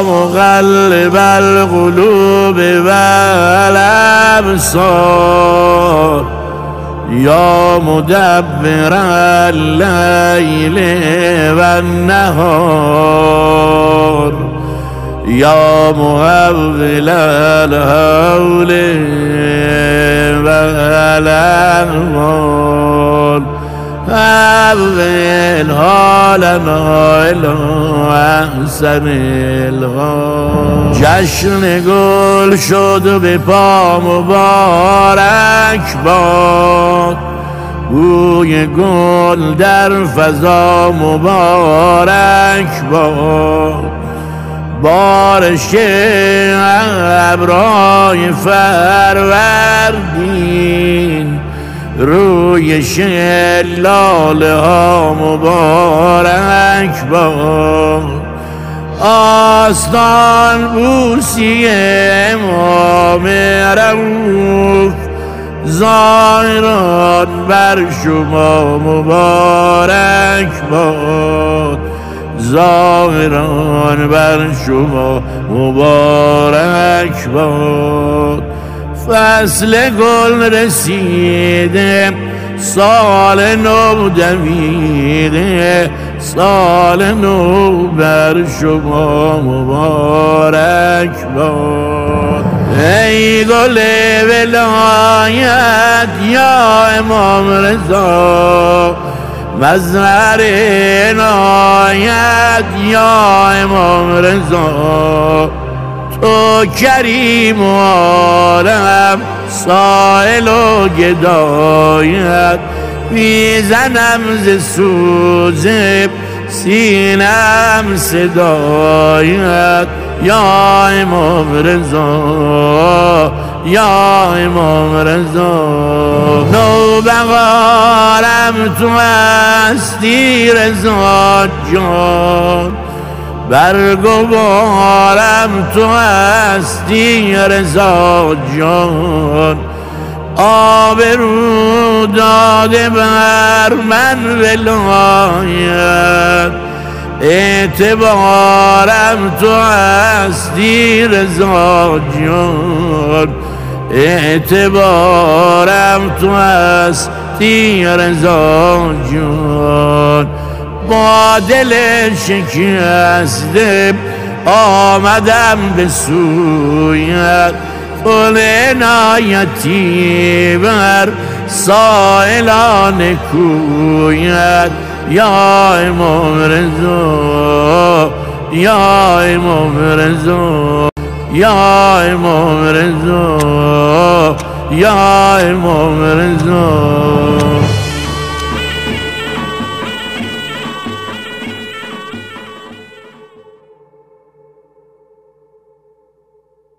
مقلب القلوب والابصار یا مدبر الليل والنهار یا محول الهول والأحوال حول حالنا إلى أحسن الحال. جشن گل شد به پا مبارک باد، بوی گل در فضا مبارک باد، بارش ابرهای فروردین روی شلاله ها مبارک باد. آستان بوسی امام رؤوف ظاهران بر شما مبارک باد، ظاهران بر شما مبارک باد. فصل گل رسیده، سال نو دویده، سال نو بر شما مبارک باد. ای گل ولایت یا امام رضا، مظهر عنایت یا امام رضا، تو کریم و عالم سائل و گدایت، میزنم ز سوز سینم صدایت یا امام رضا، یا امام رضا. نوبهارم تو هستی رضا جان، برگ و بارم تو هستی رضا جان، آبرو داده بر من ولایت، اعتبارم تو هستی رضا جان، اعتبارم تو هستی رضا جان. با دل شکسته آمدم به سویت، کل عنایتی بر سائلان کویت یا امام رضا، یا امام رضا، یا امام رضا، یا امام رضا.